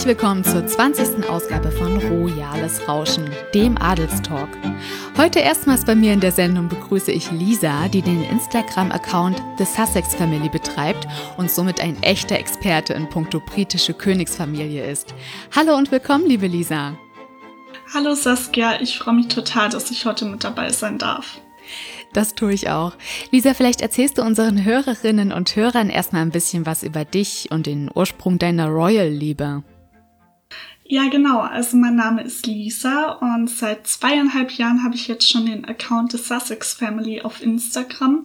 Herzlich willkommen zur 20. Ausgabe von Royales Rauschen, dem Adelstalk. Heute erstmals bei mir in der Sendung begrüße ich Lisa, die den Instagram-Account The Sussex Family betreibt und somit ein echter Experte in puncto britische Königsfamilie ist. Hallo und willkommen, liebe Lisa. Hallo Saskia, ich freue mich total, dass ich heute mit dabei sein darf. Das tue ich auch. Lisa, vielleicht erzählst du unseren Hörerinnen und Hörern erstmal ein bisschen was über dich und den Ursprung deiner Royal-Liebe. Ja, genau. Also mein Name ist Lisa und seit 2,5 Jahren habe ich jetzt schon den Account The Sussex Family auf Instagram.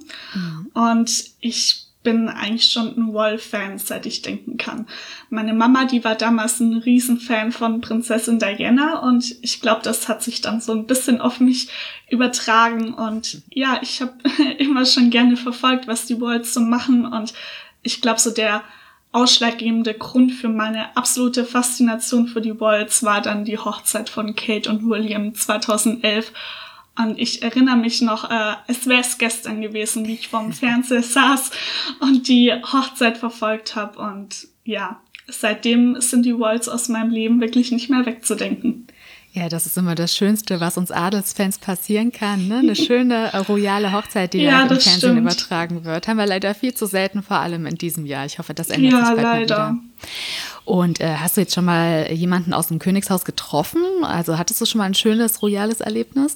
Und ich bin eigentlich schon ein Royal-Fan, seit ich denken kann. Meine Mama, die war damals ein Riesenfan von Prinzessin Diana und ich glaube, das hat sich dann so ein bisschen auf mich übertragen. Und ja, ich habe immer schon gerne verfolgt, was die Royals so machen. Und ich glaube, so der ausschlaggebende Grund für meine absolute Faszination für die Royals war dann die Hochzeit von Kate und William 2011. Und ich erinnere mich noch, es wäre es gestern gewesen, wie ich vorm Fernseher saß und die Hochzeit verfolgt habe. Und ja, seitdem sind die Royals aus meinem Leben wirklich nicht mehr wegzudenken. Ja, das ist immer das Schönste, was uns Adelsfans passieren kann, ne? Eine schöne royale Hochzeit, die ja, im Fernsehen übertragen wird. Haben wir leider viel zu selten, vor allem in diesem Jahr. Ich hoffe, das ändert sich bald mal wieder. Und hast du jetzt schon mal jemanden aus dem Königshaus getroffen? Also hattest du schon mal ein schönes royales Erlebnis?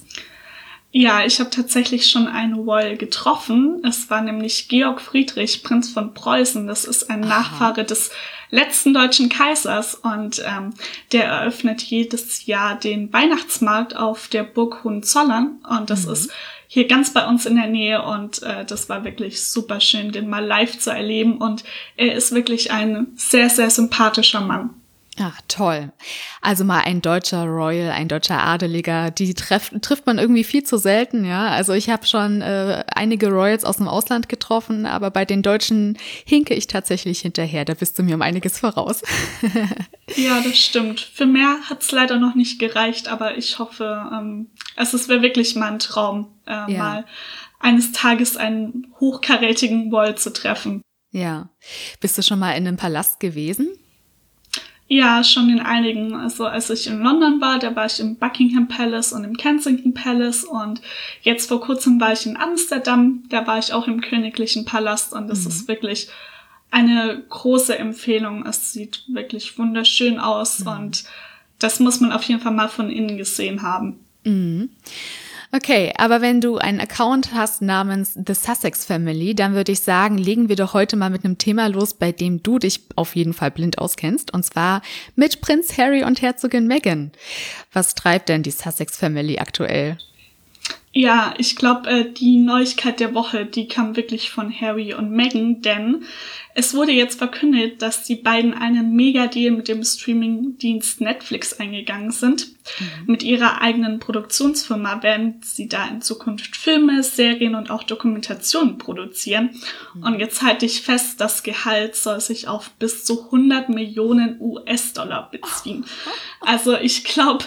Ja, ich habe tatsächlich schon einen Royal getroffen. Es war nämlich Georg Friedrich, Prinz von Preußen. Das ist ein Nachfahre des letzten deutschen Kaisers und der eröffnet jedes Jahr den Weihnachtsmarkt auf der Burg Hohenzollern und das ist hier ganz bei uns in der Nähe und das war wirklich super schön, den mal live zu erleben und er ist wirklich ein sehr, sehr sympathischer Mann. Ach, toll. Also mal ein deutscher Royal, ein deutscher Adeliger, die trifft man irgendwie viel zu selten, ja. Also ich habe schon einige Royals aus dem Ausland getroffen, aber bei den Deutschen hinke ich tatsächlich hinterher. Da bist du mir um einiges voraus. Ja, das stimmt. Für mehr hat's leider noch nicht gereicht, aber ich hoffe, es wäre wirklich mal ein Traum, mal eines Tages einen hochkarätigen Royal zu treffen. Ja. Bist du schon mal in einem Palast gewesen? Ja, schon in einigen. Also als ich in London war, da war ich im Buckingham Palace und im Kensington Palace und jetzt vor kurzem war ich in Amsterdam, da war ich auch im Königlichen Palast und das ist wirklich eine große Empfehlung. Es sieht wirklich wunderschön aus und das muss man auf jeden Fall mal von innen gesehen haben. Okay, aber wenn du einen Account hast namens The Sussex Family, dann würde ich sagen, legen wir doch heute mal mit einem Thema los, bei dem du dich auf jeden Fall blind auskennst, und zwar mit Prinz Harry und Herzogin Meghan. Was treibt denn die Sussex Family aktuell? Ja, ich glaube, die Neuigkeit der Woche, die kam wirklich von Harry und Meghan, denn es wurde jetzt verkündet, dass die beiden einen Mega-Deal mit dem Streaming-Dienst Netflix eingegangen sind. Mit ihrer eigenen Produktionsfirma werden sie da in Zukunft Filme, Serien und auch Dokumentationen produzieren. Und jetzt halte ich fest, das Gehalt soll sich auf bis zu 100 Millionen US-Dollar beziehen. Also ich glaube,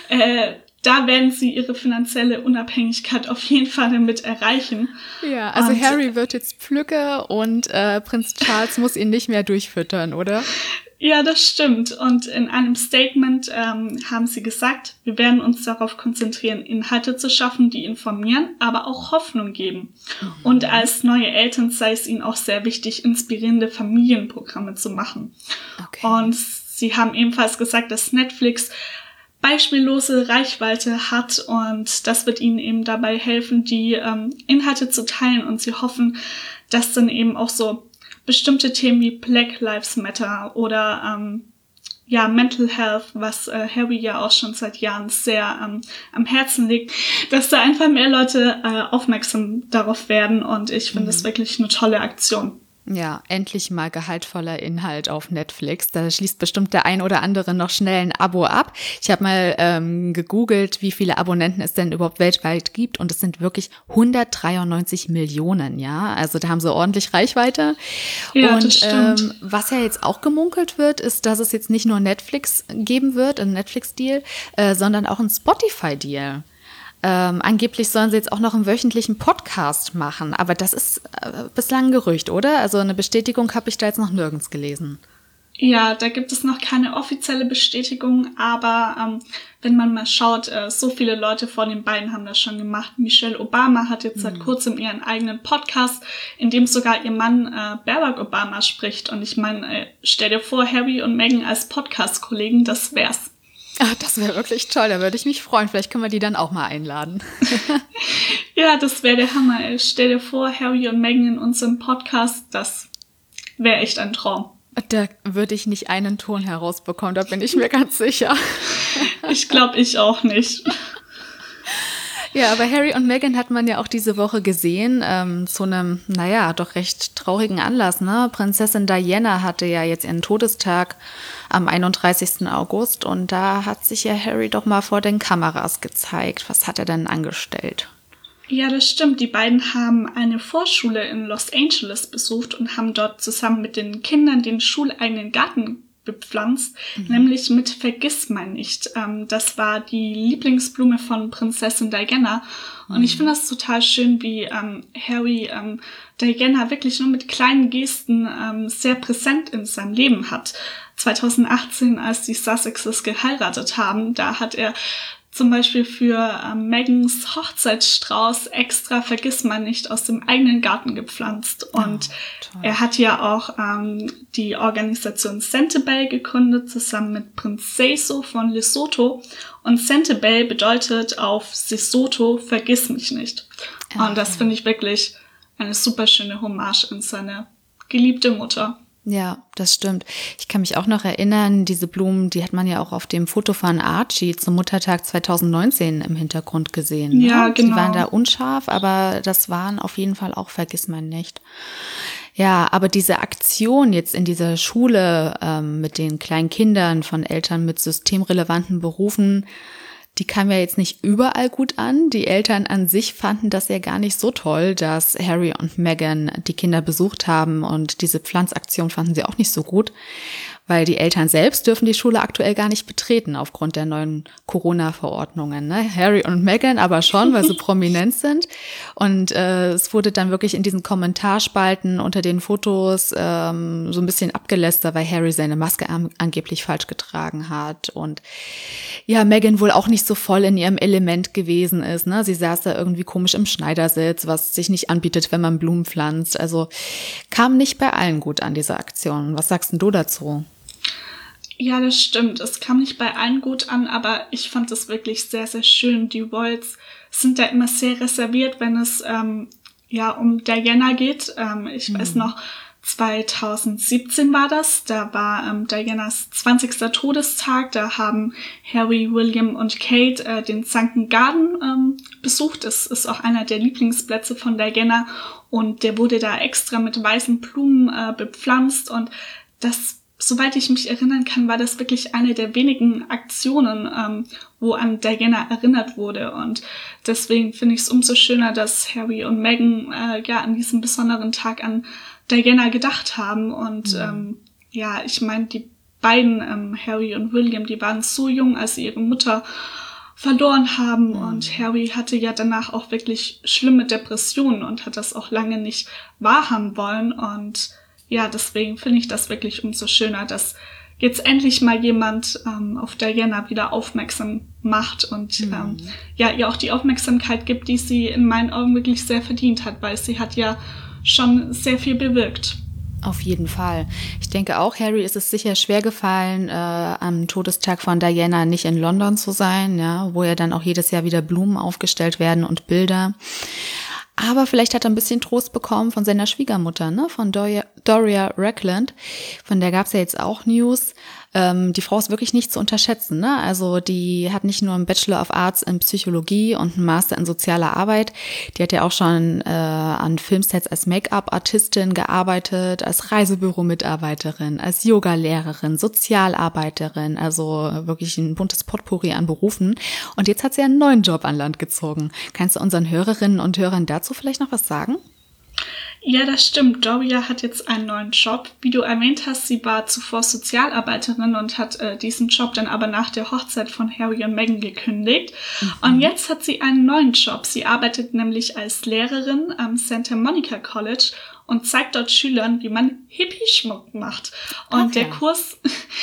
da werden sie ihre finanzielle Unabhängigkeit auf jeden Fall damit erreichen. Ja, also und Harry wird jetzt Pflücke und Prinz Charles muss ihn nicht mehr durchfüttern, oder? Ja, das stimmt. Und in einem Statement haben sie gesagt, wir werden uns darauf konzentrieren, Inhalte zu schaffen, die informieren, aber auch Hoffnung geben. Und als neue Eltern sei es ihnen auch sehr wichtig, inspirierende Familienprogramme zu machen. Okay. Und sie haben ebenfalls gesagt, dass Netflix beispiellose Reichweite hat und das wird ihnen eben dabei helfen, die Inhalte zu teilen und sie hoffen, dass dann eben auch so bestimmte Themen wie Black Lives Matter oder Mental Health, was Harry ja auch schon seit Jahren sehr am Herzen liegt, dass da einfach mehr Leute aufmerksam darauf werden und ich finde das wirklich eine tolle Aktion. Ja, endlich mal gehaltvoller Inhalt auf Netflix. Da schließt bestimmt der ein oder andere noch schnell ein Abo ab. Ich habe mal gegoogelt, wie viele Abonnenten es denn überhaupt weltweit gibt und es sind wirklich 193 Millionen, ja. Also da haben sie ordentlich Reichweite. Ja, und das stimmt. Was ja jetzt auch gemunkelt wird, ist, dass es jetzt nicht nur Netflix geben wird, ein Netflix-Deal, sondern auch ein Spotify-Deal. Angeblich sollen sie jetzt auch noch einen wöchentlichen Podcast machen, aber das ist bislang ein Gerücht, oder? Also eine Bestätigung habe ich da jetzt noch nirgends gelesen. Ja, da gibt es noch keine offizielle Bestätigung, aber wenn man mal schaut, so viele Leute vor den beiden haben das schon gemacht. Michelle Obama hat jetzt seit kurzem ihren eigenen Podcast, in dem sogar ihr Mann Barack Obama spricht. Und ich meine, stell dir vor, Harry und Meghan als Podcast-Kollegen, das wär's. Ach, das wäre wirklich toll, da würde ich mich freuen. Vielleicht können wir die dann auch mal einladen. Ja, das wäre der Hammer. Stell dir vor, Harry und Meghan in unserem Podcast, das wäre echt ein Traum. Da würde ich nicht einen Ton herausbekommen, da bin ich mir ganz sicher. Ich glaube, ich auch nicht. Ja, aber Harry und Meghan hat man ja auch diese Woche gesehen, zu einem, doch recht traurigen Anlass, ne? Prinzessin Diana hatte ja jetzt ihren Todestag am 31. August und da hat sich ja Harry doch mal vor den Kameras gezeigt. Was hat er denn angestellt? Ja, das stimmt. Die beiden haben eine Vorschule in Los Angeles besucht und haben dort zusammen mit den Kindern den schuleigenen Garten bepflanzt, nämlich mit Vergissmeinnicht. Das war die Lieblingsblume von Prinzessin Diana. Und ich finde das total schön, wie Harry Diana wirklich nur mit kleinen Gesten sehr präsent in seinem Leben hat. 2018, als die Sussexes geheiratet haben, da hat er zum Beispiel für Meghans Hochzeitsstrauß extra Vergissmeinnicht aus dem eigenen Garten gepflanzt. Und er hat ja auch die Organisation Sentebale gegründet, zusammen mit Prinz Seeiso von Lesotho. Und Sentebale bedeutet auf Sesotho Vergiss mich nicht. Und das finde ich wirklich eine super schöne Hommage an seine geliebte Mutter. Ja, das stimmt. Ich kann mich auch noch erinnern, diese Blumen, die hat man ja auch auf dem Foto von Archie zum Muttertag 2019 im Hintergrund gesehen. Ja, ne? genau. Die waren da unscharf, aber das waren auf jeden Fall auch Vergissmeinnicht. Ja, aber diese Aktion jetzt in dieser Schule mit den kleinen Kindern von Eltern mit systemrelevanten Berufen, die kam ja jetzt nicht überall gut an. Die Eltern an sich fanden das ja gar nicht so toll, dass Harry und Meghan die Kinder besucht haben und diese Pflanzaktion fanden sie auch nicht so gut, weil die Eltern selbst dürfen die Schule aktuell gar nicht betreten aufgrund der neuen Corona-Verordnungen. Ne? Harry und Meghan aber schon, weil sie prominent sind. Und es wurde dann wirklich in diesen Kommentarspalten unter den Fotos so ein bisschen abgelästert, weil Harry seine Maske angeblich falsch getragen hat. Und ja, Meghan wohl auch nicht so voll in ihrem Element gewesen ist. Ne? Sie saß da irgendwie komisch im Schneidersitz, was sich nicht anbietet, wenn man Blumen pflanzt. Also kam nicht bei allen gut an, diese Aktion. Was sagst denn du dazu? Ja, das stimmt. Es kam nicht bei allen gut an, aber ich fand es wirklich sehr, sehr schön. Die Royals sind da immer sehr reserviert, wenn es um Diana geht. Ich weiß noch, 2017 war das. Da war Dianas 20. Todestag. Da haben Harry, William und Kate den Sunken Garden besucht. Das ist auch einer der Lieblingsplätze von Diana. Und der wurde da extra mit weißen Blumen bepflanzt. Und das, soweit ich mich erinnern kann, war das wirklich eine der wenigen Aktionen, wo an Diana erinnert wurde. Und deswegen finde ich es umso schöner, dass Harry und Meghan an diesem besonderen Tag an Diana gedacht haben. Und ich meine, die beiden, Harry und William, die waren so jung, als sie ihre Mutter verloren haben. Und Harry hatte ja danach auch wirklich schlimme Depressionen und hat das auch lange nicht wahrhaben wollen. Und ja, deswegen finde ich das wirklich umso schöner, dass jetzt endlich mal jemand auf Diana wieder aufmerksam macht und ihr auch die Aufmerksamkeit gibt, die sie in meinen Augen wirklich sehr verdient hat, weil sie hat ja schon sehr viel bewirkt. Auf jeden Fall. Ich denke auch, Harry ist es sicher schwer gefallen, am Todestag von Diana nicht in London zu sein, ja, wo ja dann auch jedes Jahr wieder Blumen aufgestellt werden und Bilder. Aber vielleicht hat er ein bisschen Trost bekommen von seiner Schwiegermutter, ne, von Doria Ragland. Von der gab's ja jetzt auch News. Die Frau ist wirklich nicht zu unterschätzen, ne? Also die hat nicht nur einen Bachelor of Arts in Psychologie und einen Master in sozialer Arbeit. Die hat ja auch schon an Filmsets als Make-up-Artistin gearbeitet, als Reisebüro-Mitarbeiterin, als Yoga-Lehrerin, Sozialarbeiterin. Also wirklich ein buntes Potpourri an Berufen. Und jetzt hat sie einen neuen Job an Land gezogen. Kannst du unseren Hörerinnen und Hörern dazu vielleicht noch was sagen? Ja, das stimmt. Doria hat jetzt einen neuen Job. Wie du erwähnt hast, sie war zuvor Sozialarbeiterin und hat diesen Job dann aber nach der Hochzeit von Harry und Meghan gekündigt. Und jetzt hat sie einen neuen Job. Sie arbeitet nämlich als Lehrerin am Santa Monica College und zeigt dort Schülern, wie man Hippie-Schmuck macht. Und der Kurs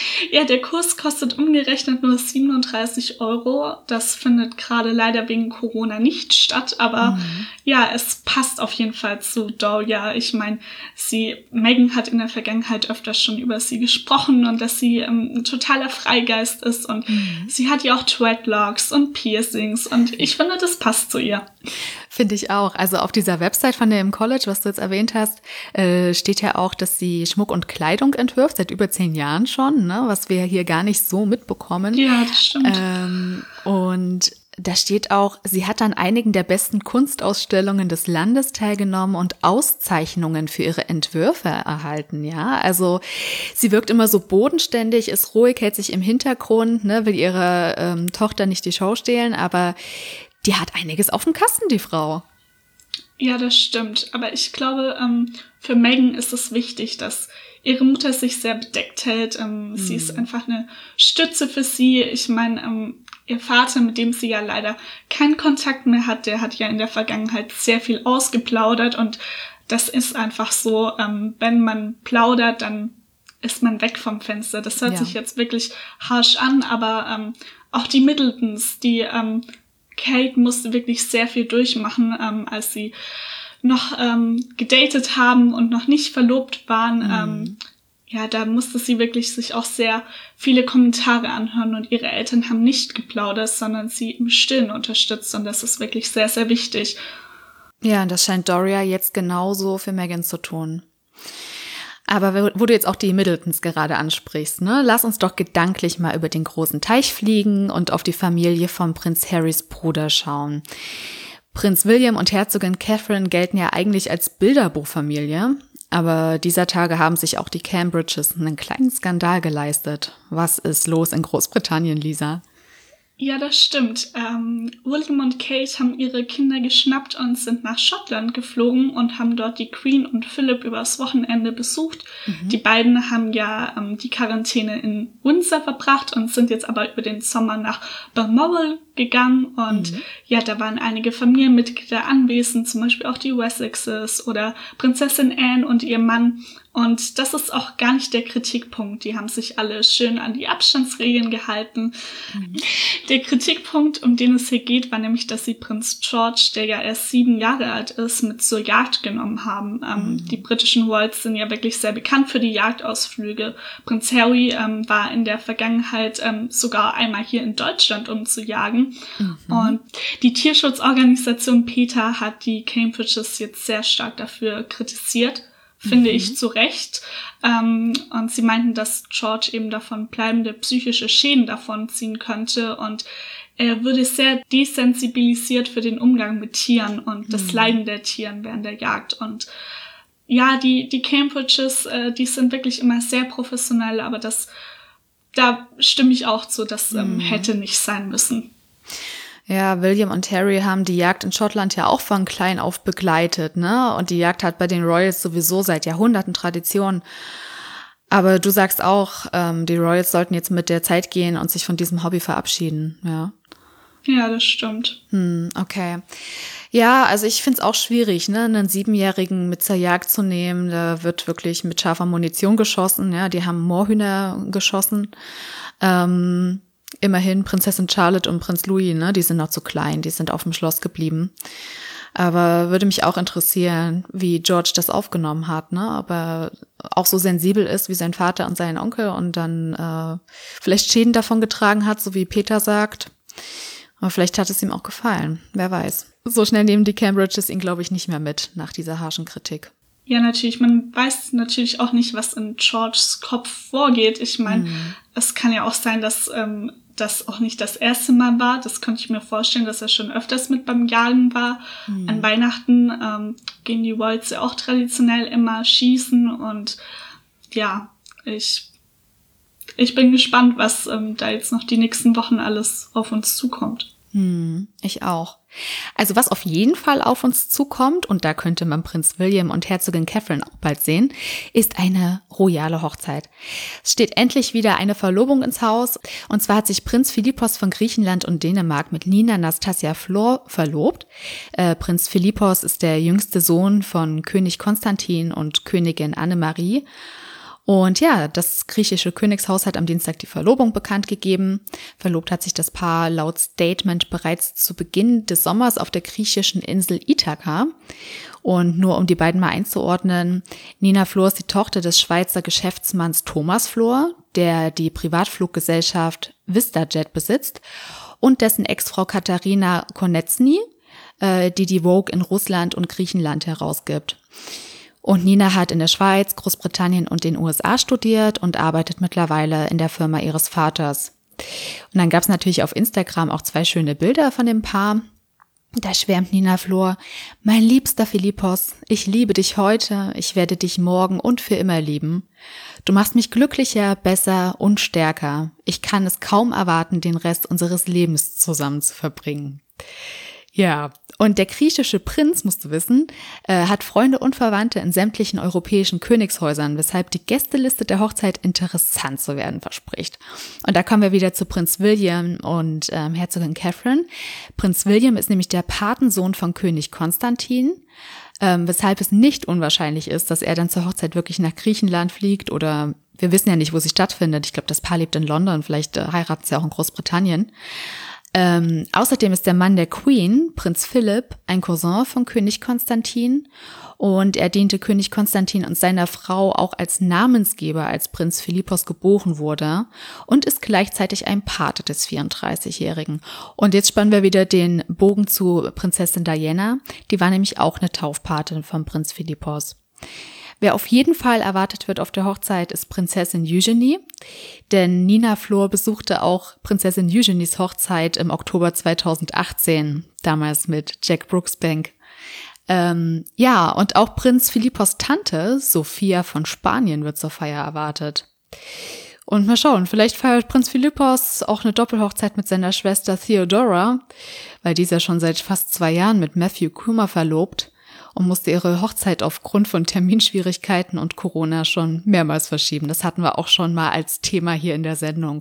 kostet umgerechnet nur 37 €. Das findet gerade leider wegen Corona nicht statt, aber ja, es passt auf jeden Fall zu Doria. Ich meine, Meghan hat in der Vergangenheit öfters schon über sie gesprochen und dass sie ein totaler Freigeist ist und sie hat ja auch Dreadlocks und Piercings und ich finde, das passt zu ihr. Finde ich auch. Also auf dieser Website von dem College, was du jetzt erwähnt hast, steht ja auch, dass sie Schmuck und Kleidung entwirft, seit über 10 Jahren schon, ne? Was wir hier gar nicht so mitbekommen. Ja, das stimmt. Und da steht auch, sie hat an einigen der besten Kunstausstellungen des Landes teilgenommen und Auszeichnungen für ihre Entwürfe erhalten, ja. Also sie wirkt immer so bodenständig, ist ruhig, hält sich im Hintergrund, ne, will ihrer Tochter nicht die Show stehlen, aber die hat einiges auf dem Kasten, die Frau. Ja, das stimmt. Aber ich glaube, für Meghan ist es wichtig, dass ihre Mutter sich sehr bedeckt hält. Sie ist einfach eine Stütze für sie. Ich meine, ihr Vater, mit dem sie ja leider keinen Kontakt mehr hat, der hat ja in der Vergangenheit sehr viel ausgeplaudert. Und das ist einfach so, wenn man plaudert, dann ist man weg vom Fenster. Das hört sich jetzt wirklich harsch an, aber auch die Middletons, die Kate musste wirklich sehr viel durchmachen, als sie noch gedatet haben und noch nicht verlobt waren. Ja, da musste sie wirklich sich auch sehr viele Kommentare anhören und ihre Eltern haben nicht geplaudert, sondern sie im Stillen unterstützt und das ist wirklich sehr, sehr wichtig. Ja, und das scheint Doria jetzt genauso für Meghan zu tun. Aber wo du jetzt auch die Middletons gerade ansprichst, ne, lass uns doch gedanklich mal über den großen Teich fliegen und auf die Familie von Prinz Harrys Bruder schauen. Prinz William und Herzogin Catherine gelten ja eigentlich als Bilderbuchfamilie, aber dieser Tage haben sich auch die Cambridges einen kleinen Skandal geleistet. Was ist los in Großbritannien, Lisa? Ja, das stimmt. William und Kate haben ihre Kinder geschnappt und sind nach Schottland geflogen und haben dort die Queen und Philip übers Wochenende besucht. Die beiden haben ja die Quarantäne in Windsor verbracht und sind jetzt aber über den Sommer nach Balmoral gegangen. Und ja, da waren einige Familienmitglieder anwesend, zum Beispiel auch die Wessexes oder Prinzessin Anne und ihr Mann. Und das ist auch gar nicht der Kritikpunkt. Die haben sich alle schön an die Abstandsregeln gehalten. Der Kritikpunkt, um den es hier geht, war nämlich, dass sie Prinz George, der ja erst 7 Jahre alt ist, mit zur Jagd genommen haben. Die britischen Royals sind ja wirklich sehr bekannt für die Jagdausflüge. Prinz Harry war in der Vergangenheit sogar einmal hier in Deutschland, um zu jagen. Und die Tierschutzorganisation PETA hat die Cambridges jetzt sehr stark dafür kritisiert. Finde ich zu Recht. Und sie meinten, dass George eben davon bleibende psychische Schäden davonziehen könnte und er würde sehr desensibilisiert für den Umgang mit Tieren und das Leiden der Tieren während der Jagd. Und ja, die Cambridges, die sind wirklich immer sehr professionell, aber da stimme ich auch zu, das hätte nicht sein müssen. Ja, William und Harry haben die Jagd in Schottland ja auch von klein auf begleitet, ne? Und die Jagd hat bei den Royals sowieso seit Jahrhunderten Tradition. Aber du sagst auch, die Royals sollten jetzt mit der Zeit gehen und sich von diesem Hobby verabschieden, ja? Ja, das stimmt. Okay. Ja, also ich find's auch schwierig, ne, einen 7-Jährigen mit zur Jagd zu nehmen. Da wird wirklich mit scharfer Munition geschossen, ja. Die haben Moorhühner geschossen. Immerhin Prinzessin Charlotte und Prinz Louis, ne, die sind noch zu klein, die sind auf dem Schloss geblieben. Aber würde mich auch interessieren, wie George das aufgenommen hat, ne, ob er auch so sensibel ist wie sein Vater und sein Onkel und dann vielleicht Schäden davon getragen hat, so wie Peter sagt. Aber vielleicht hat es ihm auch gefallen, wer weiß. So schnell nehmen die Cambridges ihn, glaube ich, nicht mehr mit nach dieser harschen Kritik. Ja, natürlich. Man weiß natürlich auch nicht, was in Georges Kopf vorgeht. Ich meine, es kann ja auch sein, dass das auch nicht das erste Mal war. Das könnte ich mir vorstellen, dass er schon öfters mit beim Jagen war. An Weihnachten gehen die Royals ja auch traditionell immer schießen. Und ja, ich bin gespannt, was da jetzt noch die nächsten Wochen alles auf uns zukommt. Ich auch. Also was auf jeden Fall auf uns zukommt, und da könnte man Prinz William und Herzogin Catherine auch bald sehen, ist eine royale Hochzeit. Es steht endlich wieder eine Verlobung ins Haus. Und zwar hat sich Prinz Philippos von Griechenland und Dänemark mit Nina Nastasia Flor verlobt. Prinz Philippos ist der jüngste Sohn von König Konstantin und Königin Annemarie. Und ja, das griechische Königshaus hat am Dienstag die Verlobung bekannt gegeben. Verlobt hat sich das Paar laut Statement bereits zu Beginn des Sommers auf der griechischen Insel Ithaka. Und nur um die beiden mal einzuordnen, Nina Flor ist die Tochter des Schweizer Geschäftsmanns Thomas Flor, der die Privatfluggesellschaft VistaJet besitzt, und dessen Ex-Frau Katharina Konecny, die Vogue in Russland und Griechenland herausgibt. Und Nina hat in der Schweiz, Großbritannien und den USA studiert und arbeitet mittlerweile in der Firma ihres Vaters. Und dann gab es natürlich auf Instagram auch 2 schöne Bilder von dem Paar. Da schwärmt Nina Flor: Mein liebster Philippos, ich liebe dich heute, ich werde dich morgen und für immer lieben. Du machst mich glücklicher, besser und stärker. Ich kann es kaum erwarten, den Rest unseres Lebens zusammen zu verbringen. Ja, und der griechische Prinz, musst du wissen, hat Freunde und Verwandte in sämtlichen europäischen Königshäusern, weshalb die Gästeliste der Hochzeit interessant zu werden verspricht. Und da kommen wir wieder zu Prinz William und Herzogin Catherine. Prinz William ist nämlich der Patensohn von König Konstantin, weshalb es nicht unwahrscheinlich ist, dass er dann zur Hochzeit wirklich nach Griechenland fliegt, oder wir wissen ja nicht, wo sie stattfindet. Ich glaube, das Paar lebt in London, vielleicht heiraten sie auch in Großbritannien. Außerdem ist der Mann der Queen, Prinz Philipp, ein Cousin von König Konstantin, und er diente König Konstantin und seiner Frau auch als Namensgeber, als Prinz Philippos geboren wurde, und ist gleichzeitig ein Pate des 34-Jährigen. Und jetzt spannen wir wieder den Bogen zu Prinzessin Diana. Die war nämlich auch eine Taufpatin von Prinz Philippos. Wer auf jeden Fall erwartet wird auf der Hochzeit, ist Prinzessin Eugenie, denn Nina Flor besuchte auch Prinzessin Eugenies Hochzeit im Oktober 2018, damals mit Jack Brooksbank. Ja, und auch Prinz Philippos Tante, Sophia von Spanien, wird zur Feier erwartet. Und mal schauen, vielleicht feiert Prinz Philippos auch eine Doppelhochzeit mit seiner Schwester Theodora, weil die ist ja schon seit fast 2 Jahren mit Matthew Kumar verlobt und musste ihre Hochzeit aufgrund von Terminschwierigkeiten und Corona schon mehrmals verschieben. Das hatten wir auch schon mal als Thema hier in der Sendung.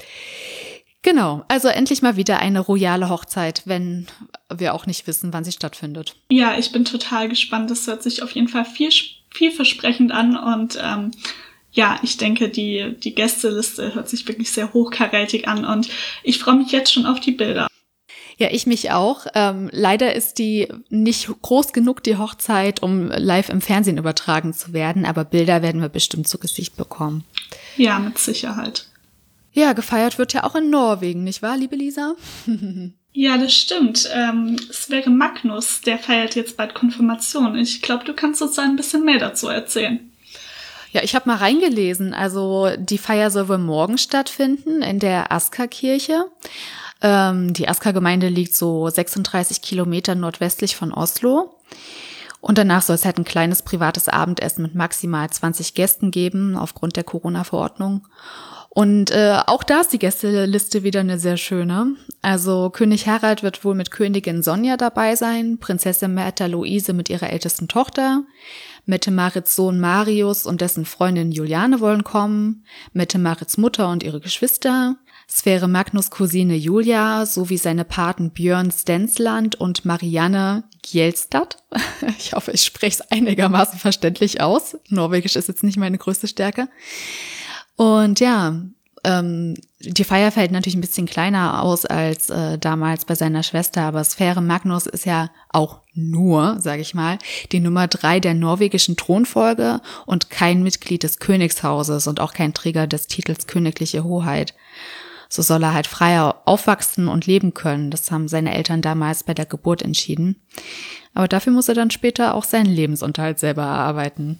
Genau, also endlich mal wieder eine royale Hochzeit, wenn wir auch nicht wissen, wann sie stattfindet. Ja, ich bin total gespannt. Das hört sich auf jeden Fall vielversprechend an, und ja, ich denke, die Gästeliste hört sich wirklich sehr hochkarätig an, und ich freue mich jetzt schon auf die Bilder. Ja, ich mich auch. Leider ist die nicht groß genug, die Hochzeit, um live im Fernsehen übertragen zu werden, aber Bilder werden wir bestimmt zu Gesicht bekommen. Ja, mit Sicherheit. Ja, gefeiert wird ja auch in Norwegen, nicht wahr, liebe Lisa? Ja, das stimmt. Sverre Magnus, der feiert jetzt bald Konfirmation. Ich glaube, du kannst uns da ein bisschen mehr dazu erzählen. Ja, ich habe mal reingelesen. Also die Feier soll wohl morgen stattfinden in der Asker-Kirche. Die Asker-Gemeinde liegt so 36 Kilometer nordwestlich von Oslo. Und danach soll es halt ein kleines privates Abendessen mit maximal 20 Gästen geben, aufgrund der Corona-Verordnung. Und auch da ist die Gästeliste wieder eine sehr schöne. Also König Harald wird wohl mit Königin Sonja dabei sein, Prinzessin Märtha Luise mit ihrer ältesten Tochter, Mette-Marits Sohn Marius und dessen Freundin Juliane wollen kommen, Mette-Marits Mutter und ihre Geschwister, Sverre Magnus Cousine Julia sowie seine Paten Björn Stensland und Marianne Gjelstad. Ich hoffe, ich spreche es einigermaßen verständlich aus. Norwegisch ist jetzt nicht meine größte Stärke. Und ja, die Feier fällt natürlich ein bisschen kleiner aus als damals bei seiner Schwester, aber Sverre Magnus ist ja auch nur, sage ich mal, die Nummer 3 der norwegischen Thronfolge und kein Mitglied des Königshauses und auch kein Träger des Titels Königliche Hoheit. So soll er halt freier aufwachsen und leben können. Das haben seine Eltern damals bei der Geburt entschieden. Aber dafür muss er dann später auch seinen Lebensunterhalt selber erarbeiten.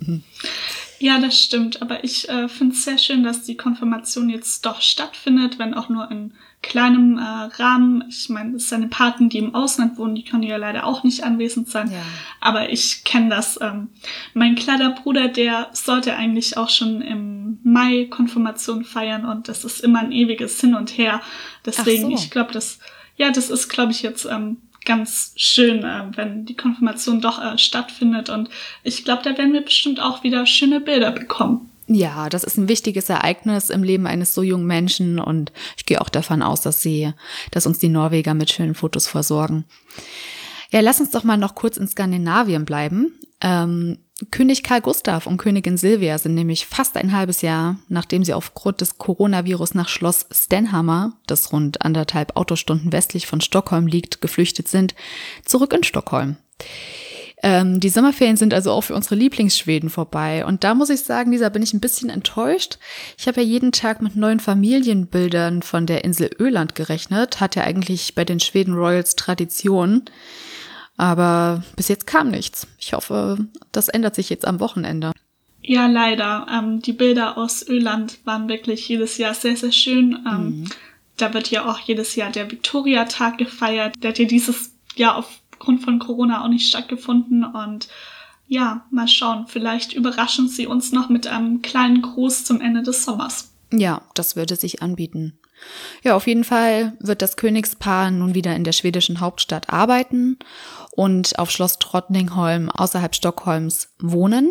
Ja, das stimmt. Aber ich finde es sehr schön, dass die Konfirmation jetzt doch stattfindet, wenn auch nur in kleinem Rahmen. Ich meine, es sind seine Paten, die im Ausland wohnen, die können ja leider auch nicht anwesend sein. Ja. Aber ich kenne das. Mein kleiner Bruder, der sollte eigentlich auch schon im Mai Konfirmation feiern, und das ist immer ein ewiges Hin und Her. Deswegen, ich glaube, das ist, glaube ich, jetzt ganz schön, wenn die Konfirmation doch stattfindet. Und ich glaube, da werden wir bestimmt auch wieder schöne Bilder bekommen. Ja, das ist ein wichtiges Ereignis im Leben eines so jungen Menschen und ich gehe auch davon aus, dass uns die Norweger mit schönen Fotos versorgen. Ja, lass uns doch mal noch kurz in Skandinavien bleiben. König Carl Gustaf und Königin Silvia sind nämlich fast ein halbes Jahr, nachdem sie aufgrund des Coronavirus nach Schloss Stenhammar, das rund 1,5 Autostunden westlich von Stockholm liegt, geflüchtet sind, zurück in Stockholm. Die Sommerferien sind also auch für unsere Lieblingsschweden vorbei. Und da muss ich sagen, Lisa, bin ich ein bisschen enttäuscht. Ich habe ja jeden Tag mit neuen Familienbildern von der Insel Öland gerechnet. Hat ja eigentlich bei den Schweden Royals Tradition. Aber bis jetzt kam nichts. Ich hoffe, das ändert sich jetzt am Wochenende. Ja, leider. Die Bilder aus Öland waren wirklich jedes Jahr sehr, sehr schön. Da wird ja auch jedes Jahr der Viktoriatag gefeiert. Der hat ja dieses Jahr aufgrund von Corona auch nicht stattgefunden. Und ja, mal schauen. Vielleicht überraschen sie uns noch mit einem kleinen Gruß zum Ende des Sommers. Ja, das würde sich anbieten. Ja, auf jeden Fall wird das Königspaar nun wieder in der schwedischen Hauptstadt arbeiten und auf Schloss Drottningholm außerhalb Stockholms wohnen.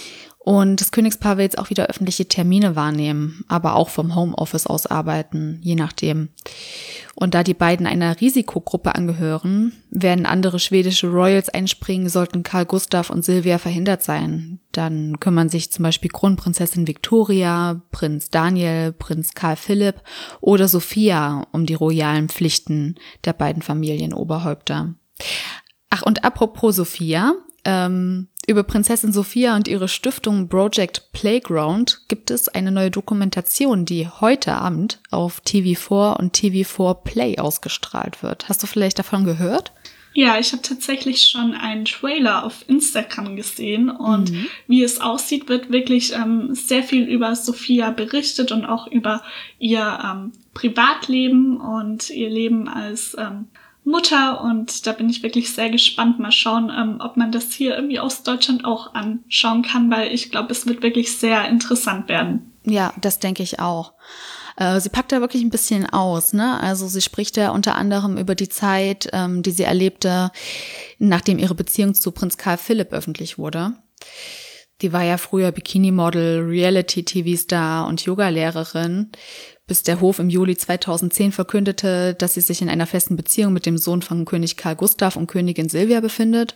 Und das Königspaar will jetzt auch wieder öffentliche Termine wahrnehmen, aber auch vom Homeoffice aus arbeiten, je nachdem. Und da die beiden einer Risikogruppe angehören, werden andere schwedische Royals einspringen, sollten Carl Gustaf und Silvia verhindert sein. Dann kümmern sich zum Beispiel Kronprinzessin Victoria, Prinz Daniel, Prinz Carl Philipp oder Sophia um die royalen Pflichten der beiden Familienoberhäupter. Ach, und apropos Sophia, über Prinzessin Sophia und ihre Stiftung Project Playground gibt es eine neue Dokumentation, die heute Abend auf TV4 und TV4 Play ausgestrahlt wird. Hast du vielleicht davon gehört? Ja, ich habe tatsächlich schon einen Trailer auf Instagram gesehen und wie es aussieht, wird wirklich sehr viel über Sophia berichtet und auch über ihr Privatleben und ihr Leben als Mutter, und da bin ich wirklich sehr gespannt. Mal schauen, ob man das hier irgendwie aus Deutschland auch anschauen kann, weil ich glaube, es wird wirklich sehr interessant werden. Ja, das denke ich auch. Sie packt da wirklich ein bisschen aus, ne? Also sie spricht ja unter anderem über die Zeit, die sie erlebte, nachdem ihre Beziehung zu Prinz Carl Philipp öffentlich wurde. Die war ja früher Bikini-Model, Reality-TV-Star und Yogalehrerin, bis der Hof im Juli 2010 verkündete, dass sie sich in einer festen Beziehung mit dem Sohn von König Carl Gustaf und Königin Silvia befindet.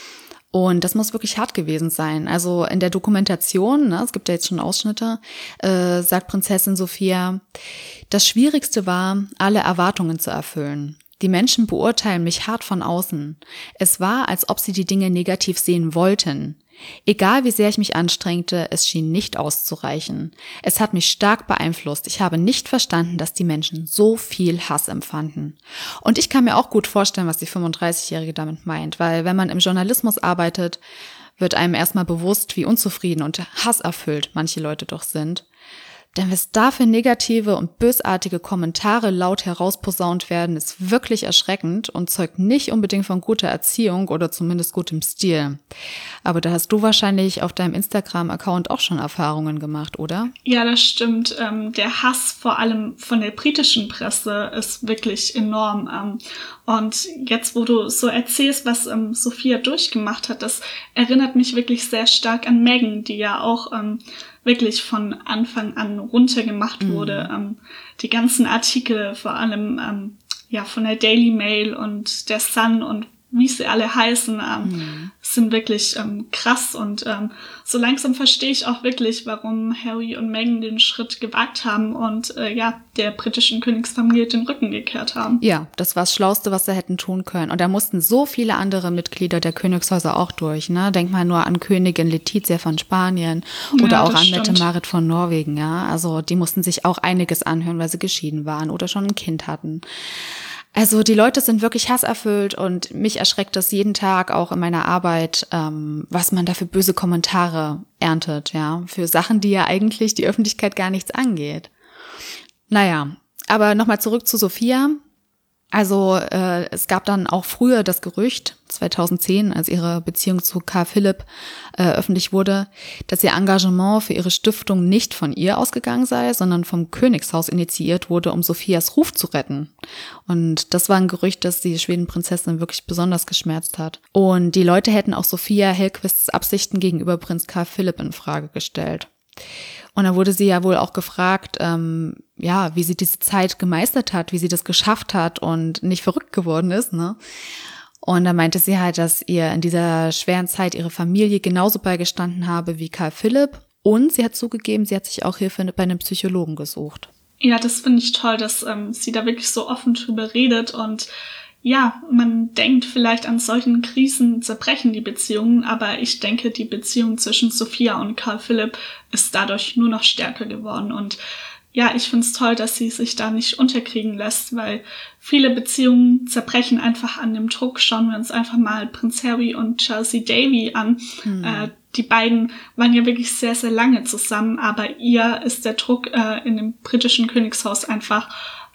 Und das muss wirklich hart gewesen sein. Also in der Dokumentation, ne, es gibt ja jetzt schon Ausschnitte, sagt Prinzessin Sophia, das Schwierigste war, alle Erwartungen zu erfüllen. Die Menschen beurteilen mich hart von außen. Es war, als ob sie die Dinge negativ sehen wollten. Egal wie sehr ich mich anstrengte, es schien nicht auszureichen. Es hat mich stark beeinflusst. Ich habe nicht verstanden, dass die Menschen so viel Hass empfanden. Und ich kann mir auch gut vorstellen, was die 35-Jährige damit meint, weil wenn man im Journalismus arbeitet, wird einem erstmal bewusst, wie unzufrieden und hasserfüllt manche Leute doch sind. Denn was da für negative und bösartige Kommentare laut herausposaunt werden, ist wirklich erschreckend und zeugt nicht unbedingt von guter Erziehung oder zumindest gutem Stil. Aber da hast du wahrscheinlich auf deinem Instagram-Account auch schon Erfahrungen gemacht, oder? Ja, das stimmt. Der Hass vor allem von der britischen Presse ist wirklich enorm. Und jetzt, wo du so erzählst, was Sophia durchgemacht hat, das erinnert mich wirklich sehr stark an Meghan, die ja auch wirklich von Anfang an runtergemacht wurde. Die ganzen Artikel, vor allem von der Daily Mail und der Sun und wie sie alle heißen, sind wirklich krass. Und so langsam verstehe ich auch wirklich, warum Harry und Meghan den Schritt gewagt haben und der britischen Königsfamilie den Rücken gekehrt haben. Ja, das war das Schlauste, was sie hätten tun können. Und da mussten so viele andere Mitglieder der Königshäuser auch durch. Ne? Denk mal nur an Königin Letizia von Spanien oder auch an Mette-Marit von Norwegen. Ja, also die mussten sich auch einiges anhören, weil sie geschieden waren oder schon ein Kind hatten. Also die Leute sind wirklich hasserfüllt und mich erschreckt das jeden Tag auch in meiner Arbeit, was man da für böse Kommentare erntet, ja, für Sachen, die ja eigentlich die Öffentlichkeit gar nichts angeht. Naja, aber nochmal zurück zu Sophia. Also es gab dann auch früher das Gerücht, 2010, als ihre Beziehung zu Karl Philipp öffentlich wurde, dass ihr Engagement für ihre Stiftung nicht von ihr ausgegangen sei, sondern vom Königshaus initiiert wurde, um Sophias Ruf zu retten. Und das war ein Gerücht, das die Schwedenprinzessin wirklich besonders geschmerzt hat. Und die Leute hätten auch Sophia Hellquists Absichten gegenüber Prinz Karl Philipp in Frage gestellt. Und dann wurde sie ja wohl auch gefragt, wie sie diese Zeit gemeistert hat, wie sie das geschafft hat und nicht verrückt geworden ist, ne? Und da meinte sie halt, dass ihr in dieser schweren Zeit ihre Familie genauso beigestanden habe wie Karl Philipp. Und sie hat zugegeben, sie hat sich auch Hilfe bei einem Psychologen gesucht. Ja, das finde ich toll, dass sie da wirklich so offen drüber redet. Und ja, man denkt vielleicht, an solchen Krisen zerbrechen die Beziehungen, aber ich denke, die Beziehung zwischen Sophia und Karl Philipp ist dadurch nur noch stärker geworden. Und ja, ich finde es toll, dass sie sich da nicht unterkriegen lässt, weil viele Beziehungen zerbrechen einfach an dem Druck. Schauen wir uns einfach mal Prinz Harry und Chelsea Davy an. Die beiden waren ja wirklich sehr, sehr lange zusammen, aber ihr ist der Druck in dem britischen Königshaus einfach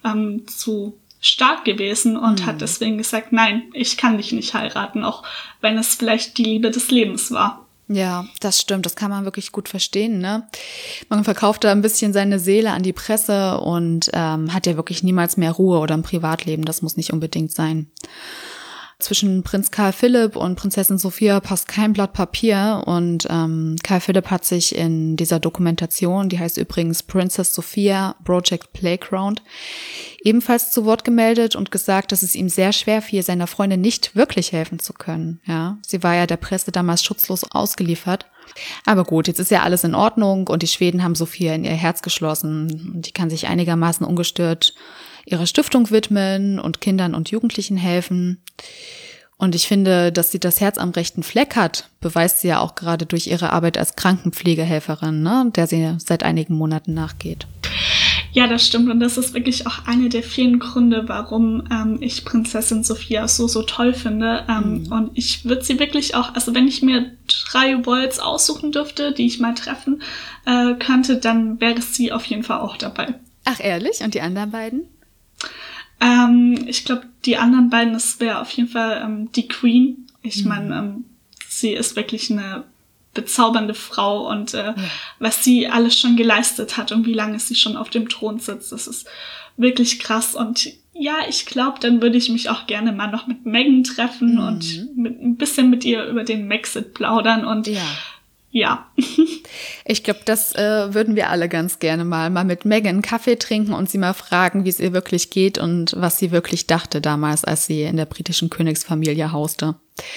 zu stark gewesen und hat deswegen gesagt, nein, ich kann dich nicht heiraten, auch wenn es vielleicht die Liebe des Lebens war. Ja, das stimmt, das kann man wirklich gut verstehen, ne? Man verkauft da ein bisschen seine Seele an die Presse und hat ja wirklich niemals mehr Ruhe oder ein Privatleben, das muss nicht unbedingt sein. Zwischen Prinz Karl Philipp und Prinzessin Sophia passt kein Blatt Papier und Karl Philipp hat sich in dieser Dokumentation, die heißt übrigens Princess Sophia Project Playground, ebenfalls zu Wort gemeldet und gesagt, dass es ihm sehr schwer fiel, seiner Freundin nicht wirklich helfen zu können. Ja, sie war ja der Presse damals schutzlos ausgeliefert. Aber gut, jetzt ist ja alles in Ordnung und die Schweden haben Sophia in ihr Herz geschlossen und die kann sich einigermaßen ungestört ihrer Stiftung widmen und Kindern und Jugendlichen helfen. Und ich finde, dass sie das Herz am rechten Fleck hat, beweist sie ja auch gerade durch ihre Arbeit als Krankenpflegehelferin, ne, der sie seit einigen Monaten nachgeht. Ja, das stimmt. Und das ist wirklich auch einer der vielen Gründe, warum ich Prinzessin Sophia so toll finde. Und ich würde sie wirklich auch, also wenn ich mir 3 Royals aussuchen dürfte, die ich mal treffen könnte, dann wäre sie auf jeden Fall auch dabei. Ach, ehrlich? Und die anderen beiden? Ich glaube, die anderen beiden, das wäre auf jeden Fall die Queen. Ich meine, sie ist wirklich eine bezaubernde Frau und was sie alles schon geleistet hat und wie lange sie schon auf dem Thron sitzt, das ist wirklich krass. Und ja, ich glaube, dann würde ich mich auch gerne mal noch mit Meghan treffen und ein bisschen mit ihr über den Brexit plaudern und ja. Ich glaube, das würden wir alle ganz gerne mal mit Meghan einen Kaffee trinken und sie mal fragen, wie es ihr wirklich geht und was sie wirklich dachte damals, als sie in der britischen Königsfamilie hauste.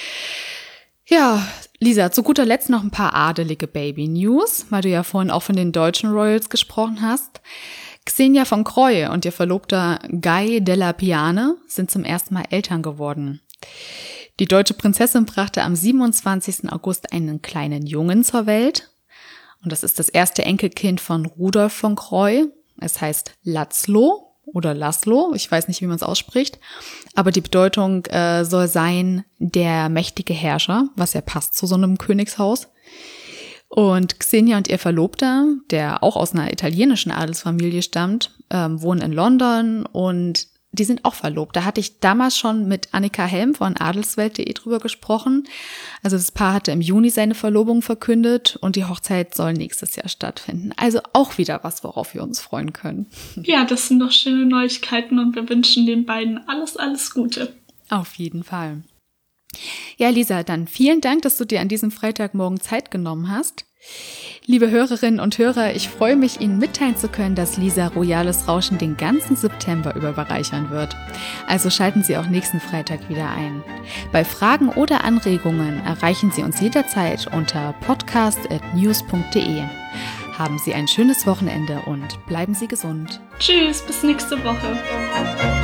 Ja, Lisa, zu guter Letzt noch ein paar adelige Baby-News, weil du ja vorhin auch von den deutschen Royals gesprochen hast. Xenia von Croy und ihr Verlobter Guy Della Piane sind zum ersten Mal Eltern geworden. Die deutsche Prinzessin brachte am 27. August einen kleinen Jungen zur Welt. Und das ist das erste Enkelkind von Rudolf von Croy. Es heißt László oder Laszlo, ich weiß nicht, wie man es ausspricht. Aber die Bedeutung soll sein, der mächtige Herrscher, was ja passt zu so einem Königshaus. Und Xenia und ihr Verlobter, der auch aus einer italienischen Adelsfamilie stammt, wohnen in London und die sind auch verlobt. Da hatte ich damals schon mit Annika Helm von adelswelt.de drüber gesprochen. Also das Paar hatte im Juni seine Verlobung verkündet und die Hochzeit soll nächstes Jahr stattfinden. Also auch wieder was, worauf wir uns freuen können. Ja, das sind doch schöne Neuigkeiten und wir wünschen den beiden alles Gute. Auf jeden Fall. Ja, Lisa, dann vielen Dank, dass du dir an diesem Freitagmorgen Zeit genommen hast. Liebe Hörerinnen und Hörer, ich freue mich, Ihnen mitteilen zu können, dass Lisa Royales Rauschen den ganzen September über bereichern wird. Also schalten Sie auch nächsten Freitag wieder ein. Bei Fragen oder Anregungen erreichen Sie uns jederzeit unter podcast@news.de. Haben Sie ein schönes Wochenende und bleiben Sie gesund. Tschüss, bis nächste Woche.